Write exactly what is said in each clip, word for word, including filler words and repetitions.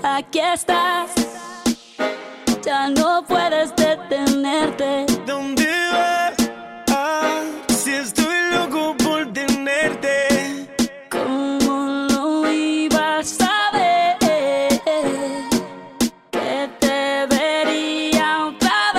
aquí estás. Ya no puedes detenerte. ¿Dónde vas? Ah, si estoy loco por tenerte. ¿Cómo lo ibas a ver? Que te vería otra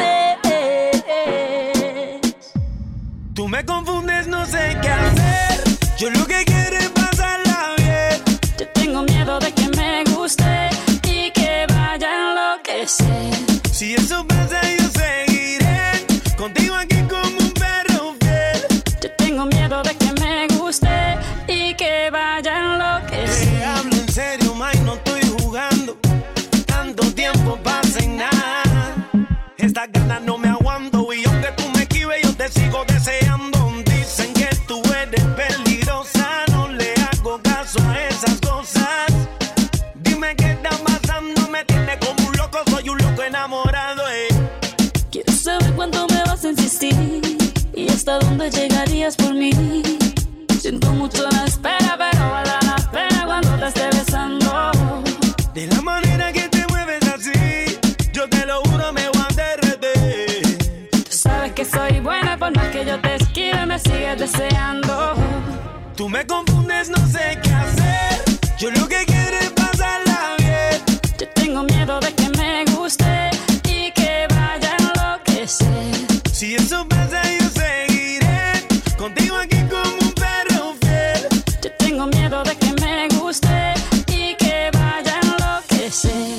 vez. Tú me confundes, no sé qué hacer. Yo lo que quiero es pasarla bien. Yo tengo miedo de que me guste y que vaya a enloquecer. Si eso pasa, yo seguiré contigo aquí como un perro fiel. Yo tengo miedo de que me guste y que vaya a enloquecer. Te hablo en serio, May, no estoy jugando. Tanto tiempo pasa y nada. Estas ganas no me aguanto y aunque tú me esquives, yo te sigo deseando. Dicen que tú eres peligrosa, no le hago caso a esas cosas. Dime qué está pasando, me tiene como un loco, soy un loco enamorado, eh. Quiero saber cuánto me vas a insistir y hasta dónde llegarías por mí. Siento mucho la espera, pero vale la pena cuando te esté besando. De la manera que te mueves así, yo te lo juro, me voy a derretir. Tú sabes que soy buena, por más que yo te esquive, me sigues deseando. Tú me confundes, no sé qué hacer. Yo lo que quiero es pasarla bien. Yo tengo miedo de que me guste y que vaya a enloquecer. Si eso pasa, yo seguiré contigo aquí como un perro fiel. Yo tengo miedo de que me guste y que vaya a enloquecer.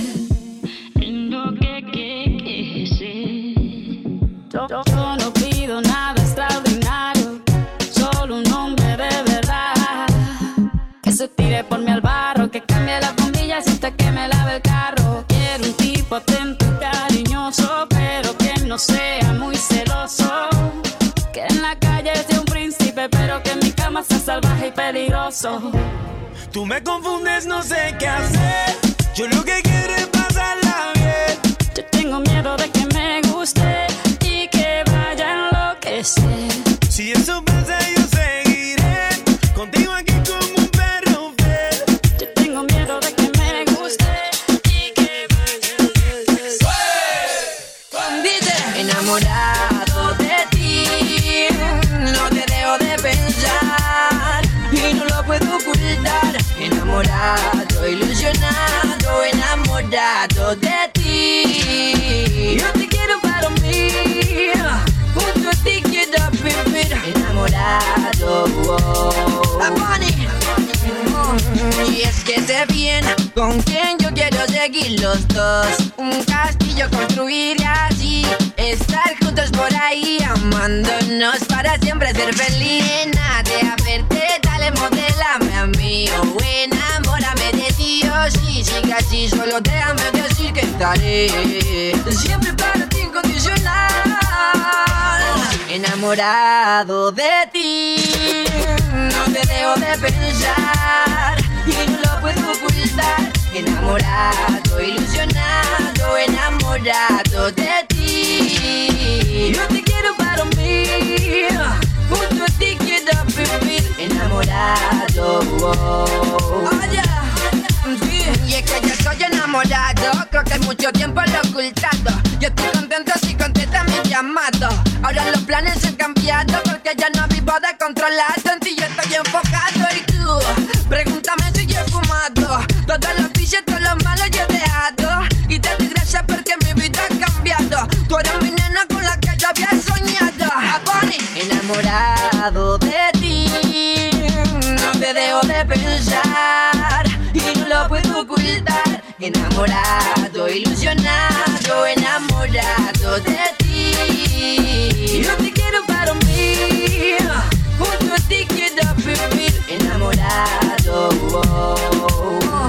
Yo, yo, yo no pido nada extraordinario, solo un hombre de verdad. Que se tire por mí al barro, que cambie las bombillas hasta que me lave el carro. Quiero un tipo atento y cariñoso, pero que no sea muy celoso. Que en la calle sea un príncipe, pero que en mi cama sea salvaje y peligroso. Tú me confundes, no sé qué hacer. Yo lo que quiero es pasarla bien. Yo tengo miedo de que me guste y que vaya a enloquecer. Si eso pasa, yo seguiré contigo aquí como un perro fiel. Yo tengo miedo de que me guste y que vaya a enloquecer. Enamorado de ti, no te dejo de pensar y no lo puedo ocultar. Enamorado, ilusionado, enamorado de ti. Yo te quiero para mí, junto a ti quiero vivir. Enamorado, oh. Y es que sé bien con quién yo quiero seguir los dos. Un castillo construir y así estar juntos por ahí, amándonos para siempre ser feliz. Nada a verte, dale, modélame a mí o enamórame de ti. Oh, sí, sigue así, solo déjame decir que estaré siempre para ti incondicional. Enamorado de ti, no te dejo de pensar y no lo puedo ocultar. Enamorado, ilusionado, enamorado de ti. Yo te quiero para mí, junto a ti quiero vivir. Enamorado, oh, oh yeah. Sí. Y es que yo soy enamorado, creo que mucho tiempo lo he ocultado. Yo estoy contento si contesta mi llamado. Ahora los planes han cambiado porque ya no vivo descontrolado. En ti yo estoy enfocado y tú pregúntame si yo he fumado. Todos los vicios, todos los malos yo he dejado. Y te doy gracias porque mi vida ha cambiado. Tú eres mi nena con la que yo había soñado. Bonnie. Enamorado de ti, no te dejo de pensar y no lo puedo ocultar. Enamorado, ilusionado, enamorado de ti. Yo te quiero para mí, junto a ti quiero vivir. Enamorado, oh, oh.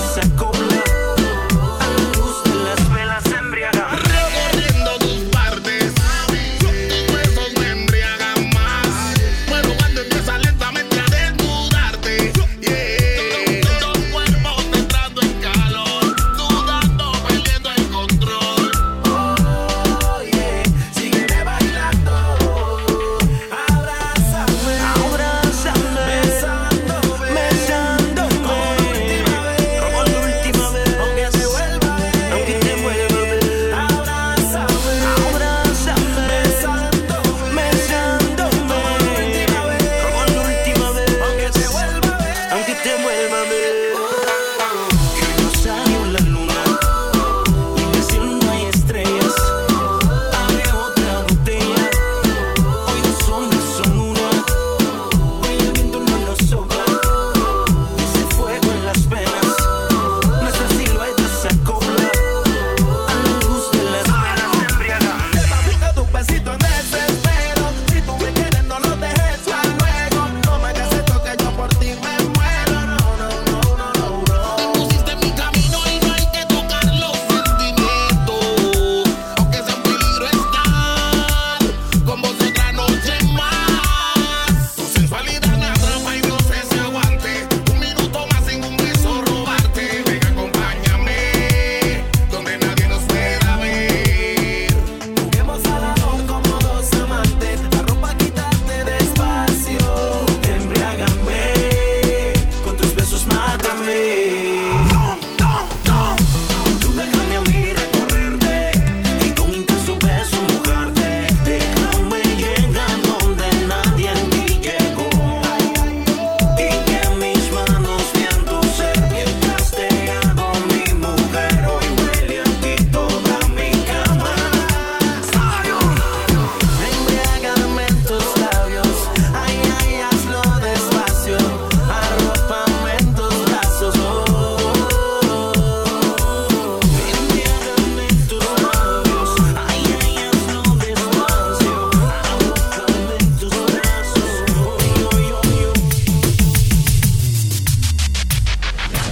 Recorriendo tus partes.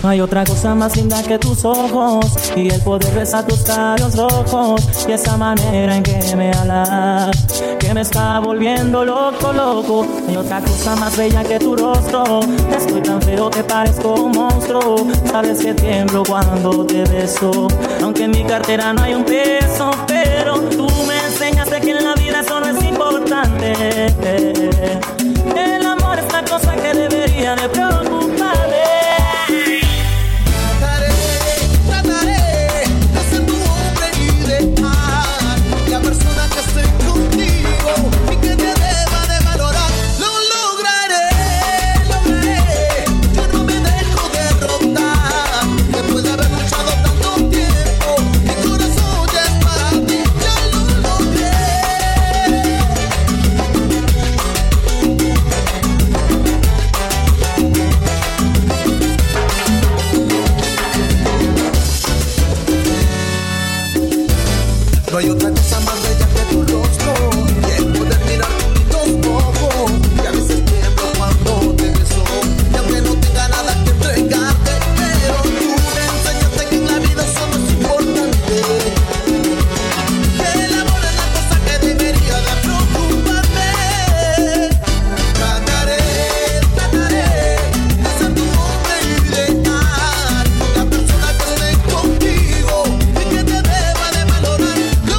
No hay otra cosa más linda que tus ojos y el poder besar tus labios rojos y esa manera en que me hablas que me está volviendo loco, loco. No hay otra cosa más bella que tu rostro. Estoy tan feo que parezco un monstruo. Sabes que tiemblo cuando te beso, aunque en mi cartera no hay un peso, pero tú me enseñaste que en la vida eso no es importante. El amor es la cosa que debería de preocuparme. No hay otra cosa más bella que tu rostro y el poder mirar tus ojos. Y a veces tiemblo cuando te beso, y aunque no tenga nada que entregarte, pero tú me enseñaste que en la vida eso no es importante. El amor es la cosa que debería de preocuparme. Trataré, trataré de ser tu hombre ideal, la persona que esté contigo y que te deba de valorar.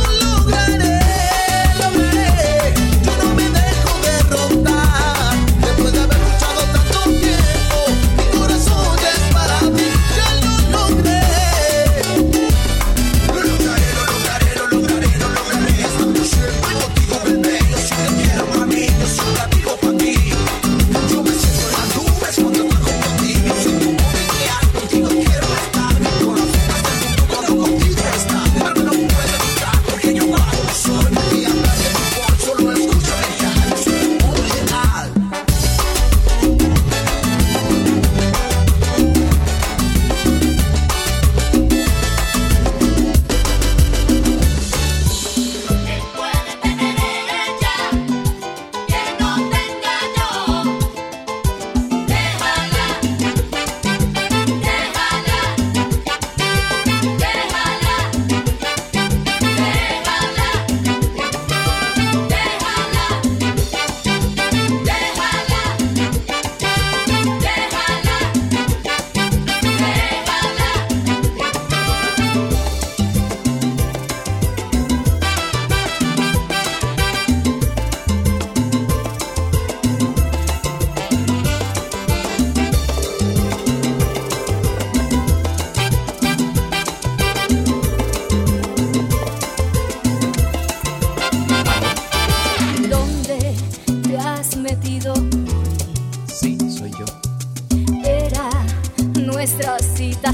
Nuestra cita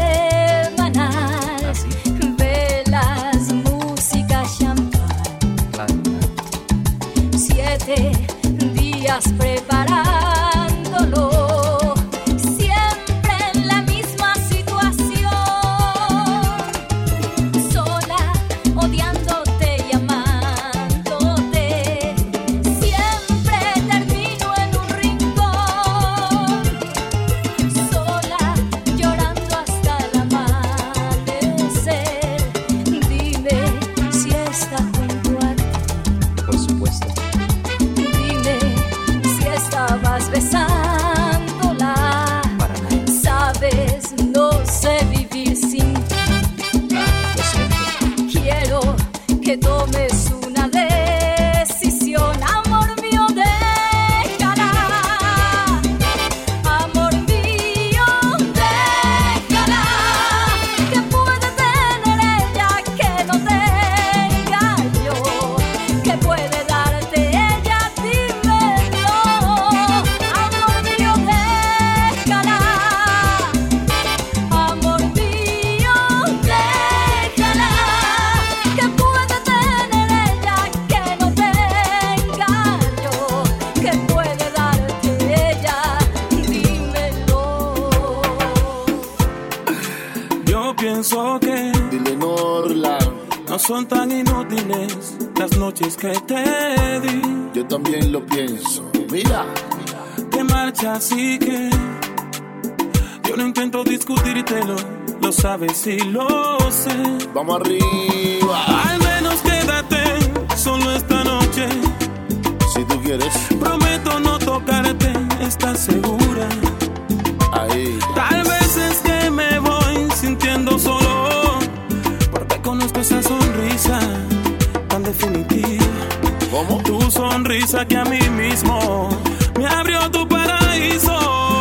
semanal, ¿así? Velas, música, champán, siete días preparándolo, siempre en la misma situación, sola, odiándote y amándote, siempre termino en un rincón, sola, llorando hasta el amanecer. Dime si está junto a ti. Por supuesto. Dime si estabas besándola. Para nada. Sabes, no sé vivir sin ti. Lo siento. Quiero que tomes una decisión, amor mío, déjala. Amor mío, déjala. Que puede tener ella que no tenga yo? Que puede darte ella? Dímelo. Amor mío, déjala. Amor mío, déjala. Que puede tener ella que no tenga yo? Que puede darte ella? Dímelo. Yo pienso que Dile Norla, no son tan inútiles las noches que te di. yo también lo pienso. Mira, Te marchas así que Yo no intento discutírtelo, lo sabes y lo sé. Vamos arriba. Al menos quédate solo esta noche. Si tú quieres. Prometo no tocarte, ¿estás segura? Ahí. Tal vez es que me voy sintiendo solo, porque conozco esa sonrisa tan definitiva. ¿Cómo? Tu sonrisa que a mí mismo me abrió tu paraíso.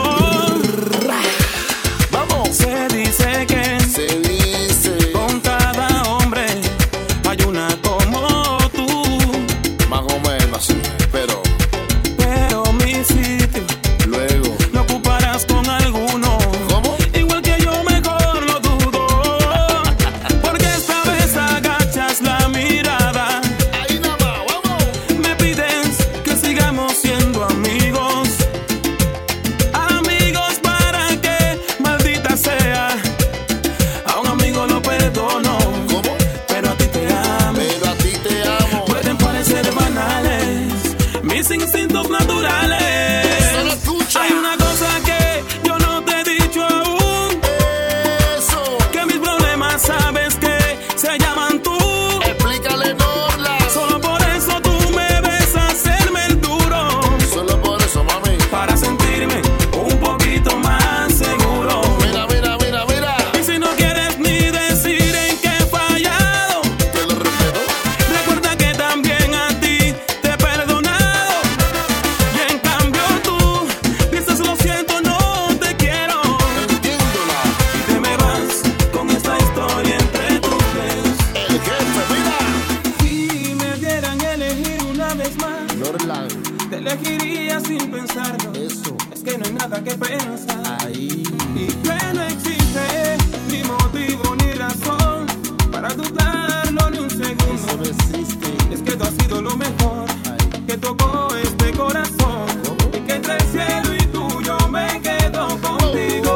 Vamos. Se dice que Se dice. con cada hombre hay una como tú. Más o menos así, pero Pero mi sitio luego. lo ocuparás con alguno. ¿Cómo? Igual que yo, mejor lo dudo, porque esta vez agachas la mirada. Ahí nada más, vamos. Me pides que sigamos siendo amigos, amigos para que maldita sea. A un amigo lo perdono, ¿Cómo? pero a ti te amo. Pero a ti te amo. Pueden parecer banales mis instintos naturales. Solo escucha. Hay una cosa que yo no te he dicho aún, Eso. que mis problemas sabes que se llaman tú. Explícale, Norla. Solo por eso tú me ves hacerme el duro, Solo por eso, mami. para sentirme un poquito más seguro. Mira, mira, mira, mira. Y si no quieres ni decir en qué he fallado, Te lo respeto. recuerda que también a ti te he perdonado. Y en cambio tú dices lo siento, no te quiero. Entiéndola. Y te me vas con esta historia entre tus dedos. El jefe, mira. Si me dieran a elegir una vez más, Norlan. te elegiría sin pensarlo. Eso. Es que no hay nada que pensar. Ahí. Y que no existe ni motivo ni razón para dudarlo ni un Eso segundo. no existe. Es que tú has sido lo mejor que tocó este corazón. Y que entre el cielo y tuyo me quedo contigo.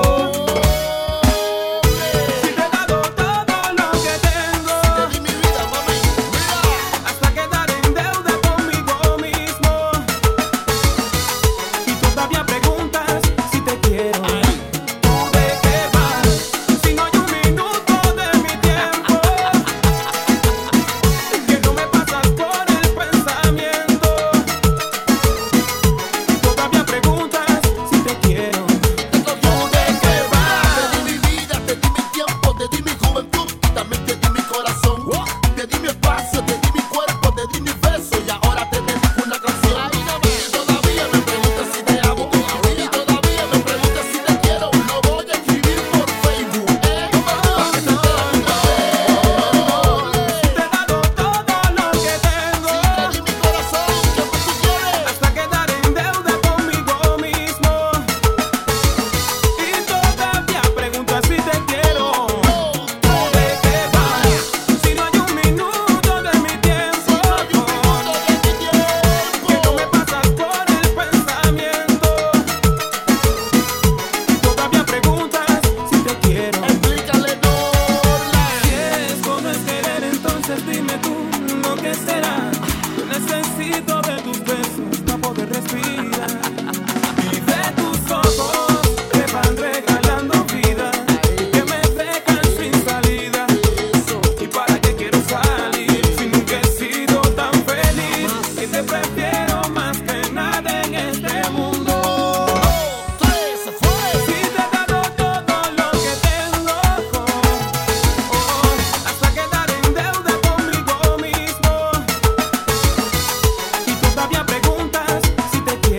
Si te he dado todo lo que tengo, Te di mi vida, mami. Mira. hasta quedar en deuda conmigo mismo. Y todavía preguntas si te quiero. ¿Tú de qué vas? Si no hay un minuto de mi tiempo que no me pasas por el pensamiento. Y todavía preguntas si te quiero. ¿Tú de qué vas? Te di mi vida, te di mi tiempo, te di mi juventud, también te di mi corazón. Te di mi espacio, te di mi cuerpo, te di mi beso y ahora te dedico una canción. Y todavía me preguntas si te amo, y todavía me preguntas si te quiero. Lo voy a escribir por Facebook, eh, para que te enteres. Te he dado todo lo que tengo, Te di mi corazón, ¿qué más tú quieres? hasta quedar en deuda conmigo mismo. Y todavía preguntas si te quiero. ¿Tú de qué vas? Si no hay un minuto de mi tiempo que no me pasas por el pensamiento. Y todavía preguntas si te quiero. Explícale, Norlan. Si es como es querer, entonces dime tú lo que será. Yo necesito de tus besos para poder respirar. Y de tus ojos que van regalando vida, que me dejan sin salida. ¿Y para qué quiero salir si nunca he sido tan feliz? Y te prefiero más que nada en este mundo. Tres, se fue. Si te he dado todo lo que tengo, hasta quedar en deuda conmigo mismo. Y todavía preguntas si te quiero.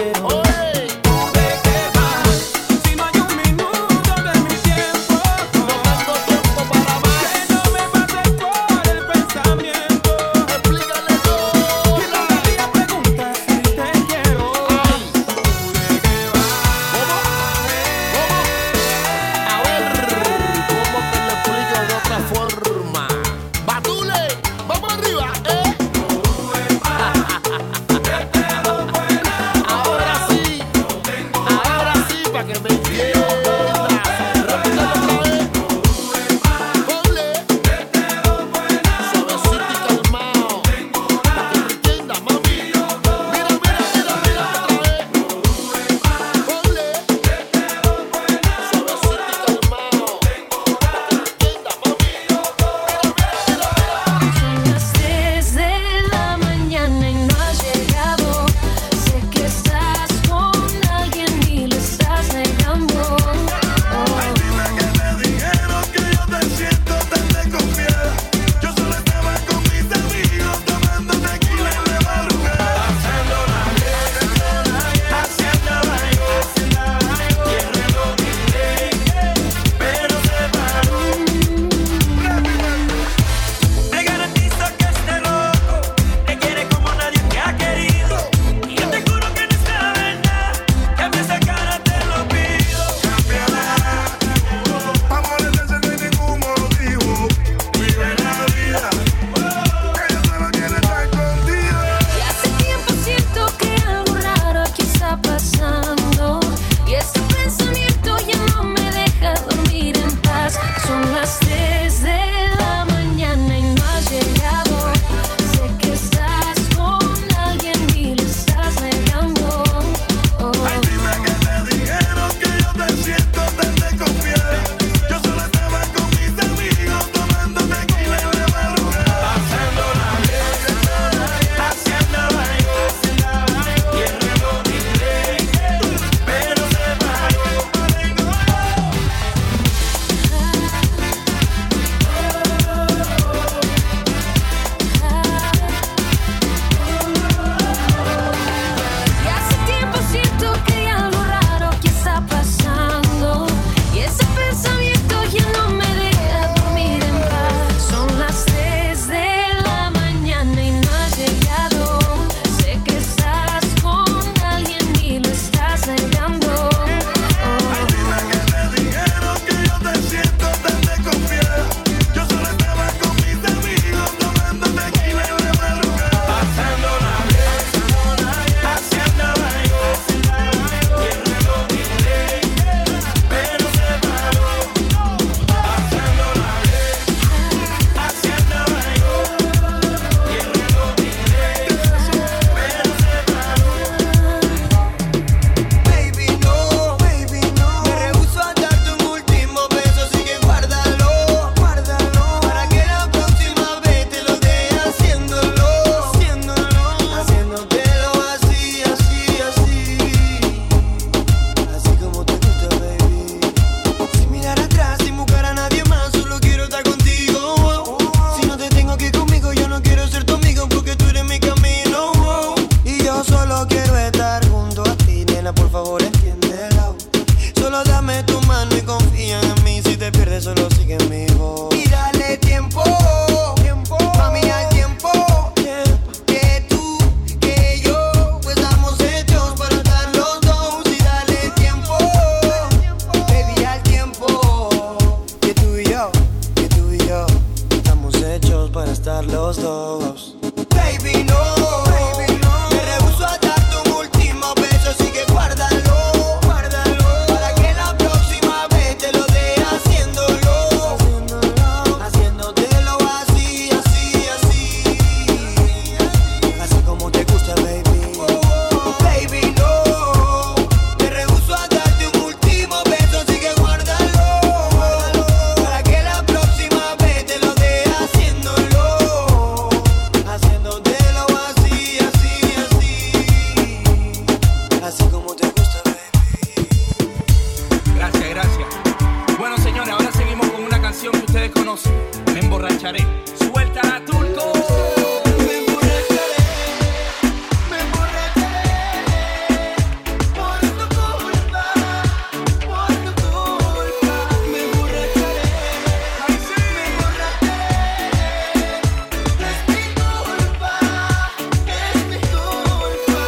dos. Baby, no, baby, no. Me rehúso a darte un último beso, así que guárdalo, guárdalo. Para que la próxima vez te lo dé haciéndolo, haciéndolo, haciéndotelo así, así, así. Así como te gusta, baby. Oh, baby, no. Me rehúso a darte un último beso, así que guárdalo, guárdalo. Para que la próxima vez te lo dé haciéndolo, haciéndotelo así, así, así. Así como te gusta, baby. Gracias, gracias. Bueno, señores, ahora seguimos con una canción que ustedes conocen. Me emborracharé. Suéltala, Turco. Me emborracharé, me emborracharé. Por tu culpa, por tu culpa. Me emborracharé, me emborracharé. Es mi culpa, es mi culpa.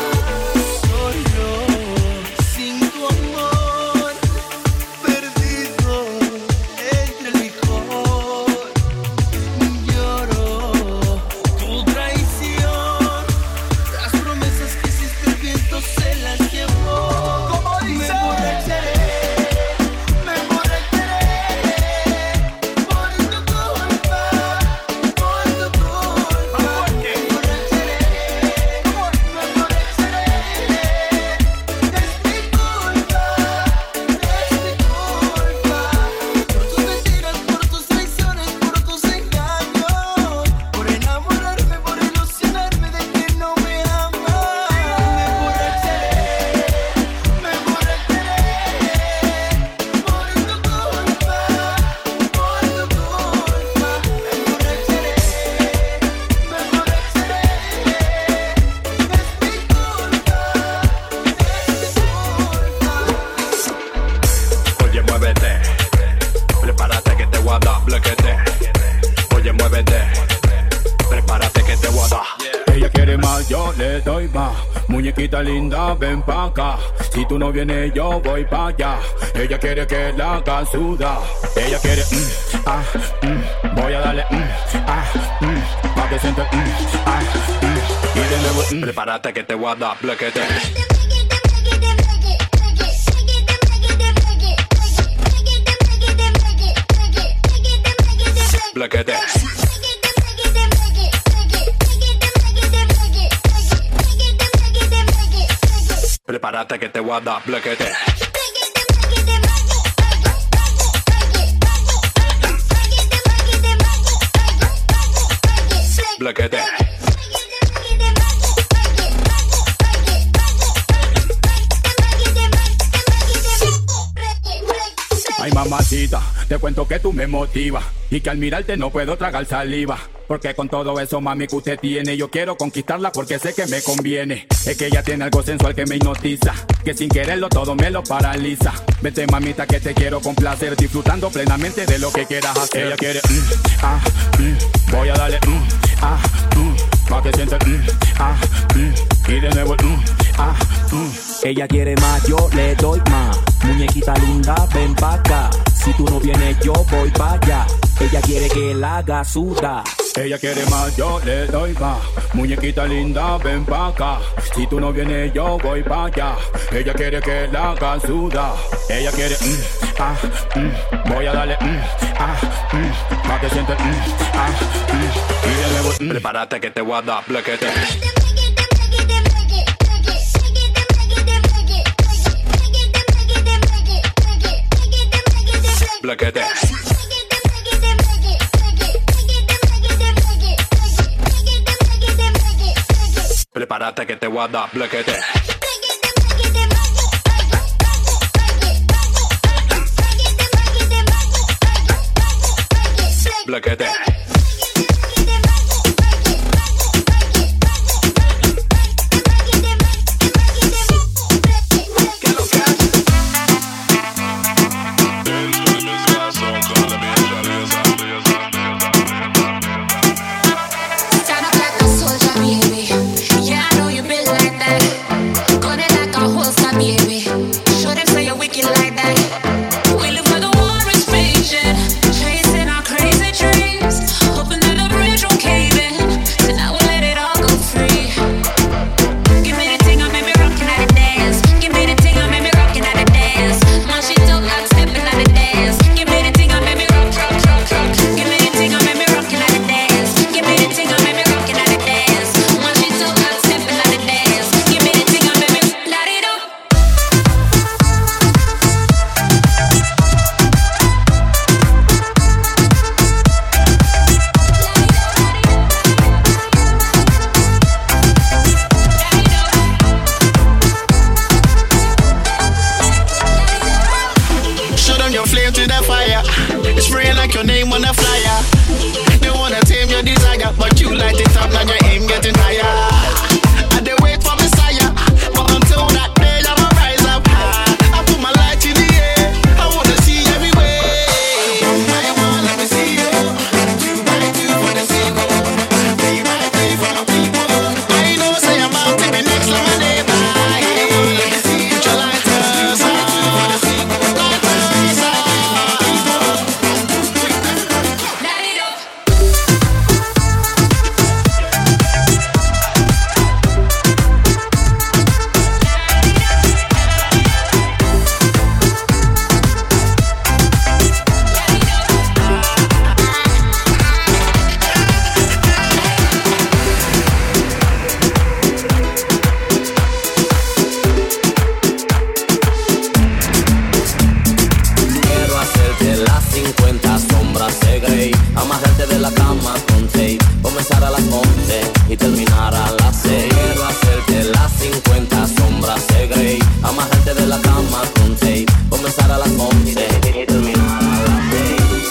Solo, sin tu amor, perdido entre el licor. Lloro tu traición, las promesas que hiciste el viento se las llevó. Me emborracharé, me emborracharé. Por tu culpa, por tu culpa. Me emborracharé, me emborracharé. Es mi culpa, es mi culpa. Por tus mentiras, por tus traiciones, por tus engaños. Por enamorarme, por ilusionarme de que no me amas. Me emborracharé, me emborracharé. Por tu culpa, por tu culpa. Me emborracharé, me emborracharé. Es mi culpa, es mi culpa. Oye, muévete, prepárate que te voy a dar blequete. Oye, muévete, prepárate que te voy a dar. Ella quiere más, yo le doy más. Muñequita linda, ven pa' acá. Si tú no vienes, yo voy pa' allá. Ella quiere que la haga sudar. Ella quiere, mm, ah, mm. Voy a darle, mm, ah, mm. Pa' que siente, mm, ah, mm. Y de nuevo, mm. Prepárate que te voy a dar blequete. Blequete. Prepárate que te voy a dar blequete. Blequete. Ay, mamacita, te cuento que tú me motivas y que al mirarte no puedo tragar saliva. Porque con todo eso, mami, que usted tiene, yo quiero conquistarla porque sé que me conviene. Es que ella tiene algo sensual que me hipnotiza, que sin quererlo todo me lo paraliza. Vete, mamita, que te quiero complacer, disfrutando plenamente de lo que quieras hacer. Ella quiere, mm, ah, mm. Voy a darle, mm, ah, mm. Pa' que siente, mm, ah, mm. Y de nuevo, mm, ah, mm. Ella quiere más, yo le doy más. Muñequita linda, ven pa' acá. Si tú no vienes, yo voy pa' allá. Ella quiere que la haga sudar. Ella quiere más, yo le doy más. Muñequita linda, ven pa' acá. Si tú no vienes, yo voy pa' allá. Ella quiere que la haga sudar. Ella quiere, mm, ah, mm. Voy a darle, mm, ah, mm. Pa' que siente, mm, ah, mm. Y de nuevo, mm. Prepárate que te voy a dar blequete. Blequete. Prepárate que te voy a dar blequete. Blequete. Like that. We live where the war is raging, chasing our crazy dreams. once y terminar a las seis. Quiero hacerte las cincuenta sombras de Grey, amajarte de la cama con tape, comenzar a las once y terminar a las seis.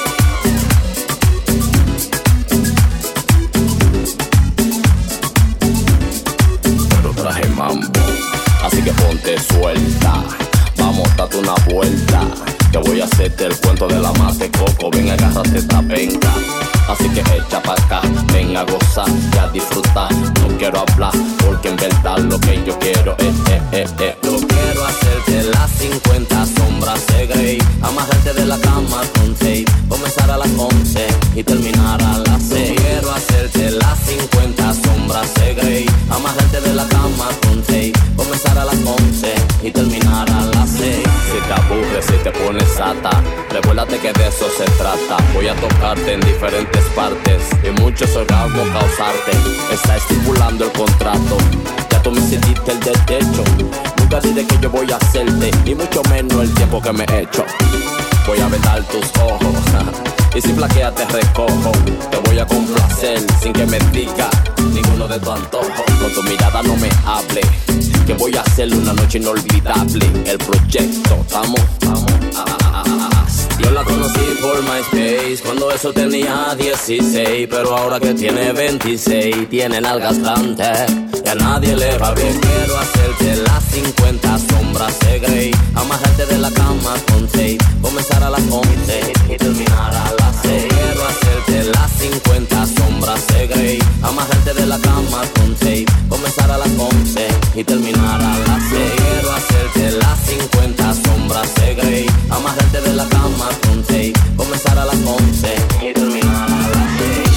Pero traje mambo, así que ponte suelta. Vamos, date una vuelta, que voy a hacerte el cuento de la mate coco. Ven, agárrate esta penca, así que echa pa' acá. Ven a gozar y a disfrutar. No quiero hablar, porque en verdad lo que yo quiero es, eh, eh, eh. Yo quiero hacerte las cincuenta sombras de Grey, amajarte de la cama con tape, comenzar a las once y terminar a las seis. Quiero hacerte las cincuenta sombras de Grey, amajarte de la cama con tape, comenzar a las once y terminar a las seis. Si te aburres, si te pones sata, recuérdate que de eso se trata. Voy a tocarte en diferentes partes y muchos orgasmos causarte. Está estipulando el contrato, ya tú me hiciste el derecho. Nunca diré que yo voy a hacerte, ni mucho menos el tiempo que me he hecho. Voy a vendar tus ojos y si flaqueas te recojo. Te voy a complacer sin que me diga ninguno de tus antojos. Con tu mirada no me hable, que voy a hacer una noche inolvidable. El proyecto, vamos, vamos, ah, ah, ah, ah. Yo la conocí por MySpace cuando eso tenía dieciséis, pero ahora que tiene veintiséis, tiene nalgas grandes y a nadie le va bien. Quiero hacerte las cincuenta sombras de Grey, amajarte de la cama con tape, comenzar a las once y terminar a las seis. Quiero hacerte las cincuenta sombras de Grey, amajarte de la cama con tape, comenzar a las once y terminar a las seis. Quiero hacerte las cincuenta sombras de Grey, amajarte de la cama con tape, comenzar a las once y terminar a las seis.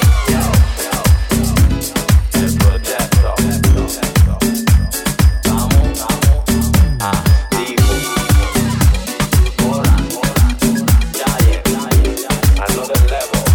El proyecto, vamos, vamos, activo. Hola, hola, ya llegué, another level,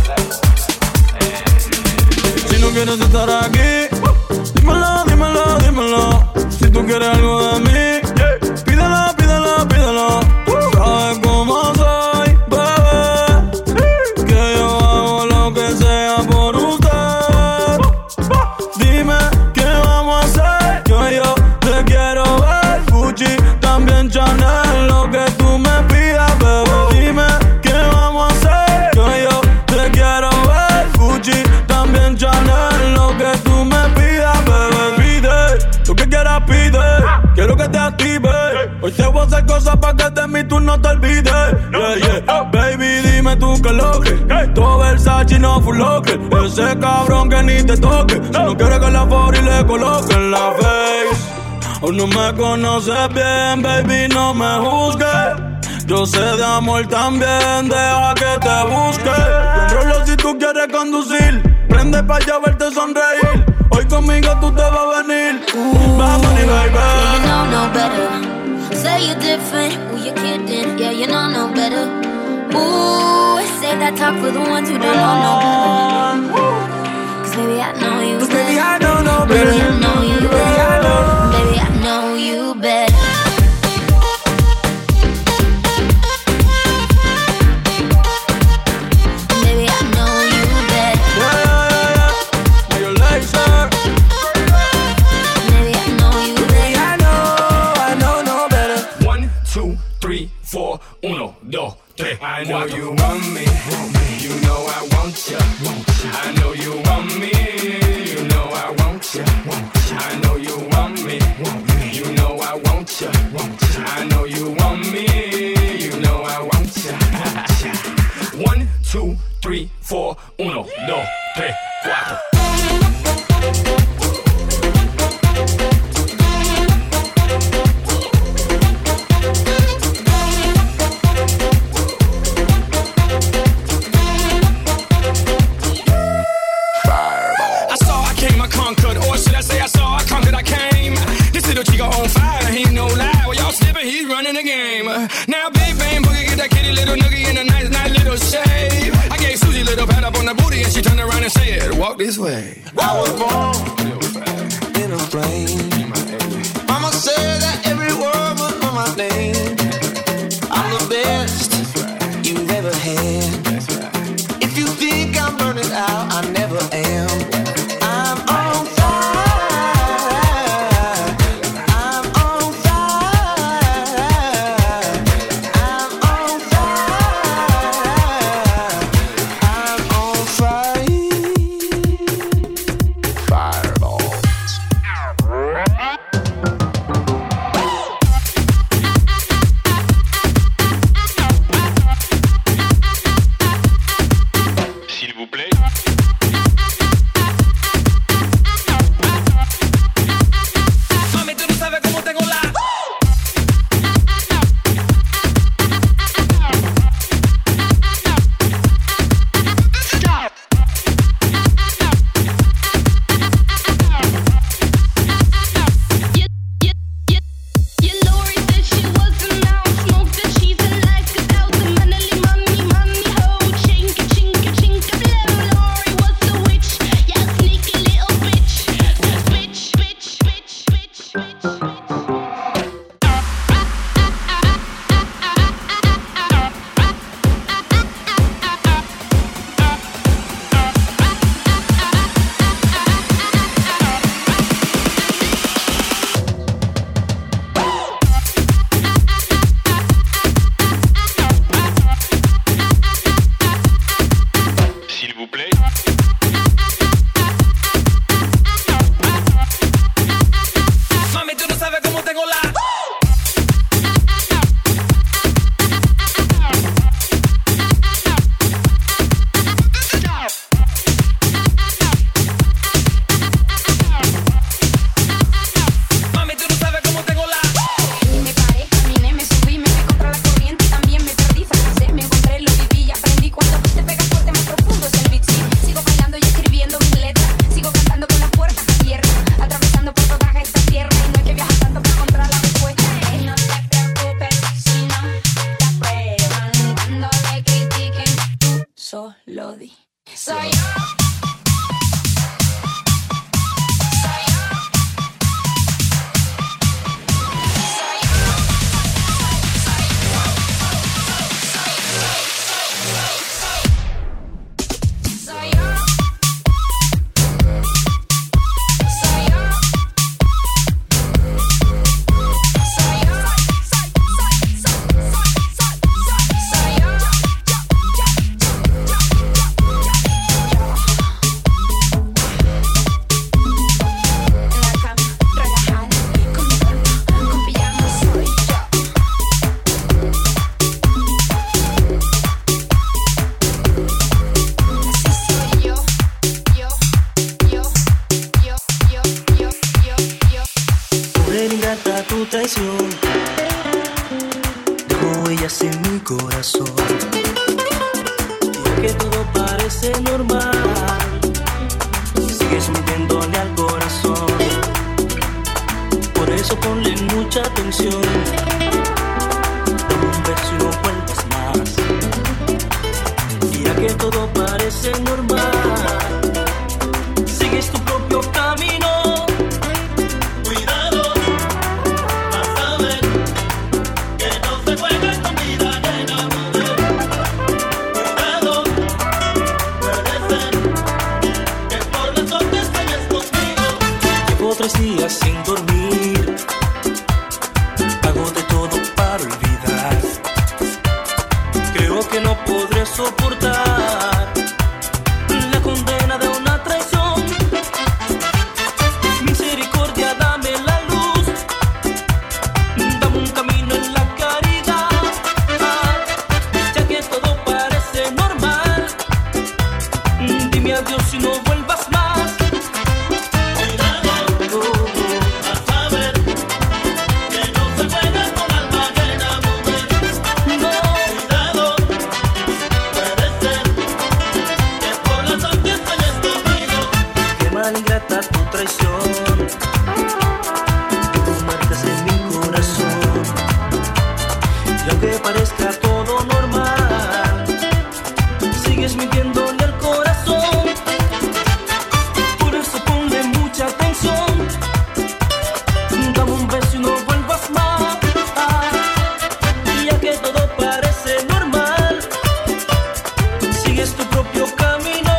level. Si no quieres estar aquí, dímelo, dímelo, dímelo. Si tú quieres algo de mí, pídelo, pídelo, pídelo. Sabes cómo soy, bebé, que yo hago lo que sea por usted. Dime qué vamos a hacer, que yo te quiero ver. Gucci, también Chanel, lo que tú me pidas, bebé. Dime qué vamos a hacer, que yo te quiero ver. Gucci, también Chanel, lo que tú me pidas, bebé. Pide lo que quieras, pide, quiero que te active. Hoy te voy a hacer cosas pa' que de mí tú no te olvides. Yeah, yeah. Baby, dime tú que lo que todo Versace no full locker. Ese cabrón que ni te toque. Si no quieres que la for y le coloquen la face. O no me conoces bien, baby, no me juzgues. Yo sé de amor también, deja que te busque. Controlo si tú quieres conducir, prende pa' ya verte sonreír. Hoy conmigo tú te vas a venir. Vamos, baby. Yeah, you know no better. Say you're different, ooh, you're kidding. Yeah, you know no better. Ooh, say that talk for the ones who don't know no better. Cause baby, I know you better. Baby, I know no better. Baby, I know you better. Baby, I know you better. Baby, I know you better. Yeah, yeah, yeah, yeah. You're laser. Baby, I know you better. I know, I know no better. One, two, three, four, uno, dos, tres. I know you want me, you know I want ya. I know you want me, you know I want ya. I know you want me, you know I want ya. I know you want me, you know I want ya. One, two, three, four, uno, dos, tres, cuatro. The game. Now Big Bang Boogie get that kitty little noogie in a nice, nice little shave. I gave Susie a little pat up on the booty and she turned around and said, walk this way. I was born in a plane. Mama said that every word was on my name. I'm the best you've ever had. If you think I'm burning out, I never am. I Soy yo. Dejó huellas en mi corazón. Y que todo parece normal, sigues mintiéndole al corazón. Por eso ponle mucha atención. Dame un beso y no vuelvas más. Y ya que todo parece normal, sigues tu propio camino. Tres días sin dormir, hago de todo para olvidar. Creo que no podré soportar la condena de una traición. Misericordia, dame la luz, dame un camino en la caridad. Ya que todo parece normal, dime adiós y no vuelvas más. Ingrata tu traición, tú marcas en mi corazón. Y aunque parezca todo normal, sigues mintiéndole al corazón. Por eso ponle mucha atención. Dame un beso y no vuelvas más. Y ya que todo parece normal, sigues tu propio camino.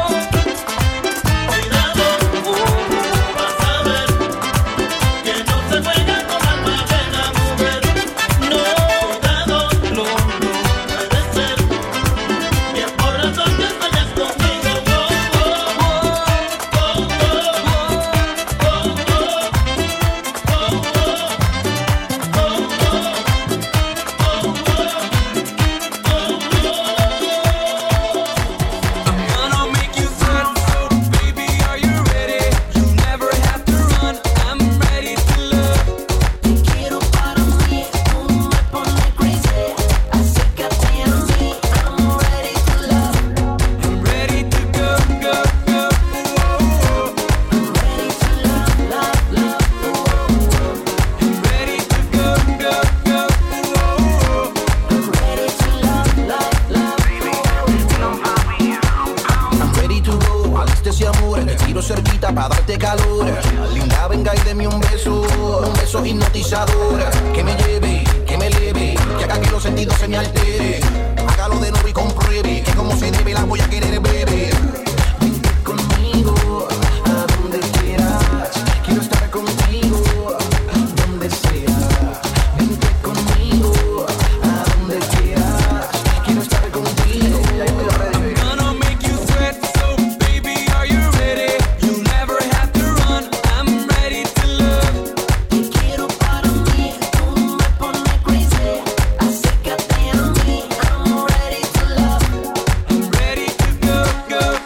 Cerquita para darte calor. Linda, venga y deme un beso, un beso hipnotizador. Que me lleve, que me eleve, que haga que los sentidos se me alteren. Hágalo de nuevo y compruebe que como se debe la voy a querer beber. Vente conmigo a donde quieras, quiero estar contigo donde sea. Vente conmigo a donde quieras, quiero estar contigo. I'm gonna make you sweat, so baby, are you ready? You never have to run, I'm ready to love. Te quiero para mí, tú me pones crazy. Acércate a mí, I'm ready to love. I'm ready to go, go,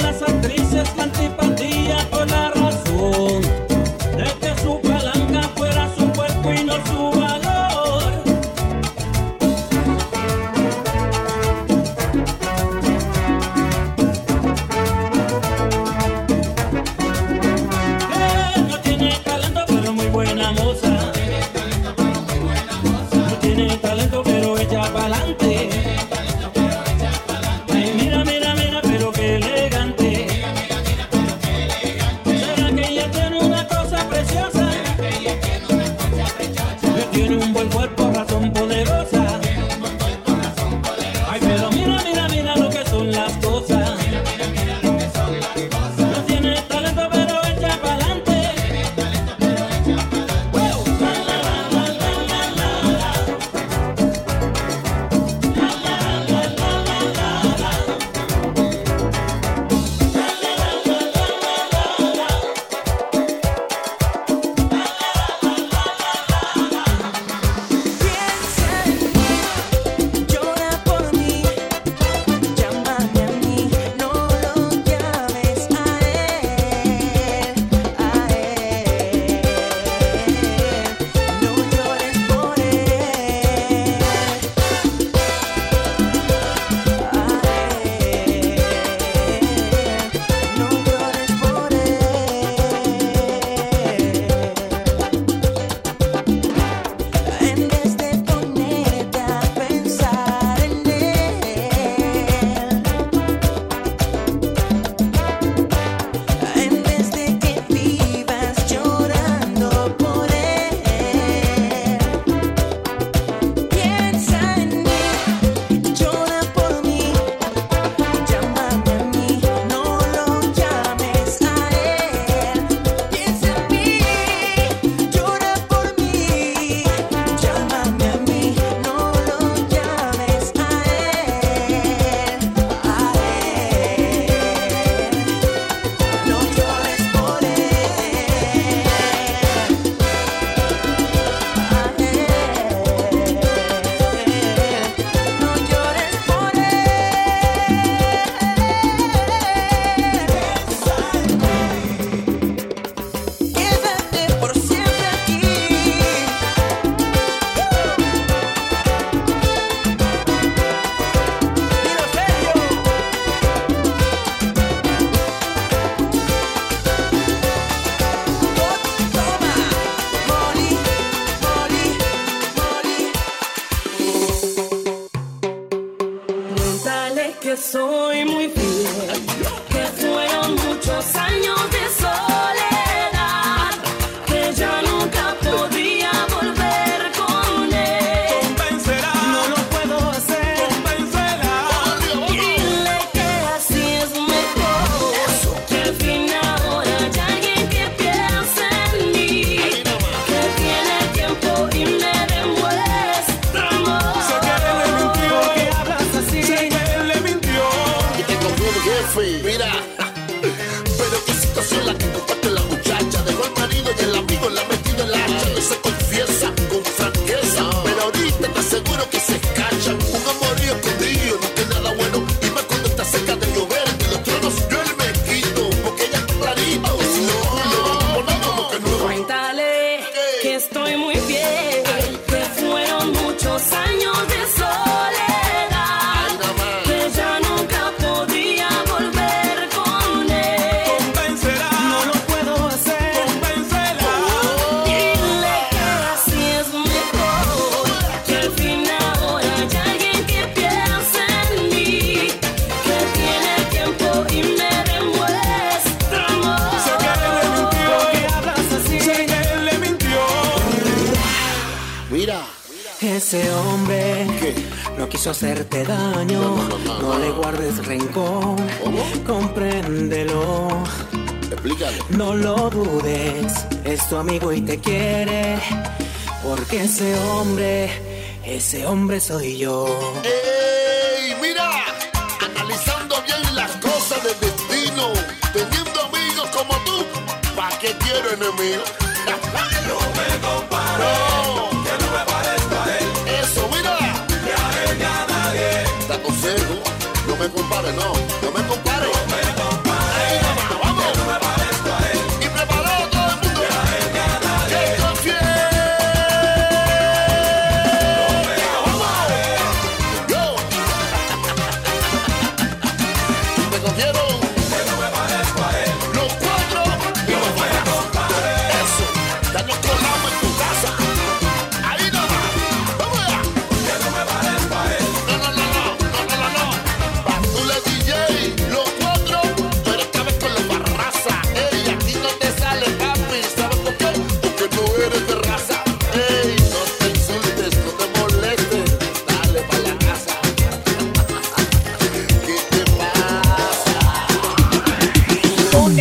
las actrices la antipatía por la razón de que su palanca fuera su cuerpo y no su valor. Eh, no tiene talento pero muy buena moza. No tiene talento pero echa pa'lante. Ay, mira, mira, mira, pero qué elegante. ¿Será que ella tiene una cosa preciosa? Que tiene un buen cuerpo, razón poderosa. Ay, pero mira, mira, mira lo que son las cosas. No tiene talento pero echa pa'lante. Llora por mí, llámame a mí, no lo llames a él, a él, no llores por él, a él, no llores por él, en vez de ponerte a pensar en él, en vez de que vivas llorando por él, piensa en mí, llora por mí, llámame a mí, no lo llames a él, piensa en mí, llora por mí, llámame a mí, no lo llames a él, a él, no llores por él, a él, no llores por él. Quédate por siempre aquí. Dilo serio. Toma, Molly, Molly, Molly. Dale que soy muy fiel, que fueron muchos años de soledad, que ya nunca podría volver con él. No lo puedo hacer. Dile que así es mejor, que al fin ahora hay alguien que piensa en mí, que tiene tiempo y me demuestra amor. Sé que él le mintió. ¿Por qué hablas así? Sé que él le mintió. Y te confió el jefe, mira. Pero qué situación la que comparte la muchacha. Dejó al marido y el amigo la ha metido en la hacha. No se confiesa con franqueza, pero ahorita te aseguro que se escachan. Un amorío escondido no tiene nada bueno. Y más cuando está cerca de llover de los tronos. Yo él me quito, porque ella está clarito. Si no, lo vamos a poner como que nuevo. Cuéntale que estoy muy bien, que fueron muchos años de soledad, que ya nunca podría volver con él. No lo puedo hacer. Dile que así es mejor, que al fin ahora hay alguien que piensa en mí, que tiene tiempo y me demuestra amor. Sé que él le mintió. ¿Por qué hablas así? Sé que él le mintió. Mira. Ese hombre no quiso hacerte daño, no le guardes rencor, compréndelo. Explícale. No lo dudes, es tu amigo y te quiere, porque ese hombre, ese hombre soy yo. ¡Ey! Mira, analizando bien las cosas del destino, teniendo amigos como tú, ¿pa' qué quiero enemigos? No me comparo, que no me parezca a él. Eso, mira. Ni a él ni a nadie. Te aconsejo, no me compares, no, no me compares. No me comparo.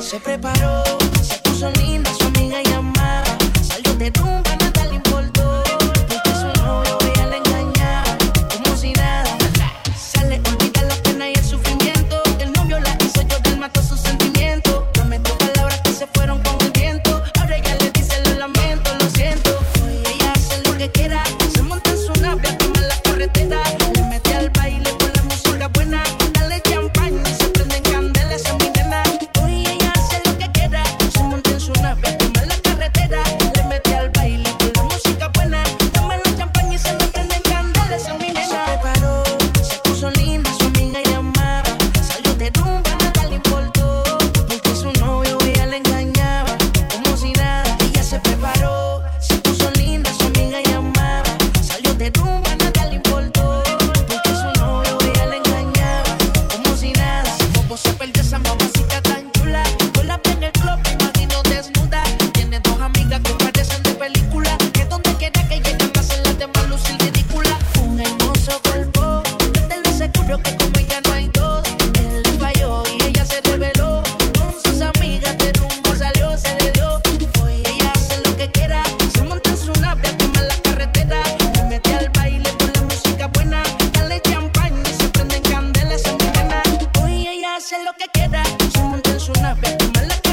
Se preparó, se puso linda, su amiga llamaba. Salió de rumba, nada le importó. Porque su novio ella le engañaba, como si nada. Sale, olvida la pena y el sufrimiento. El novio la hizo llorar, mató sus sentimientos. Prometió palabras que se fueron con el viento. Ahora ella le dice lo lamento, lo siento. Hoy ella hace lo que quiera. Se monta en su nave, quema la carretera. Le mete al baile con la música buena. Dale champaña y se prenden candelas en mi nena. Hoy ella hace lo que quiera. Se monta en su nave, quema la carretera. Le mete al baile con la música buena. Toma la champaña y se le prenden candelas en mi nena. Se preparó, se puso linda, su amiga llamaba. Salió de rumba, nada le importó. Porque su novio ella le engañaba, como si nada. Ella se preparó, se puso linda, su amiga llamaba. Salió de rumba, nada le importó. Porque su novio ella le engañaba, como si nada. Como se perdió esa mamacita tan chula. Yo la vi en el club, me imagino desnuda. Tiene dos amigas que parecen de película. Que donde quiera que lleguen hacen las demás lucir ridícula. Un hermoso cuerpo, desde lo seguro que como ella no hay dos. Él le falló y ella se reveló. Con sus amigas de rumba salió, se le dio. Hoy ella hace lo que quiera. Se monta en su nave, quema la carretera. Le mete al baile con la música buena. Dale champaña y se prenden candelas en mi nena. Hoy ella hace lo que quiera. Se monta en su nave, quema la carretera.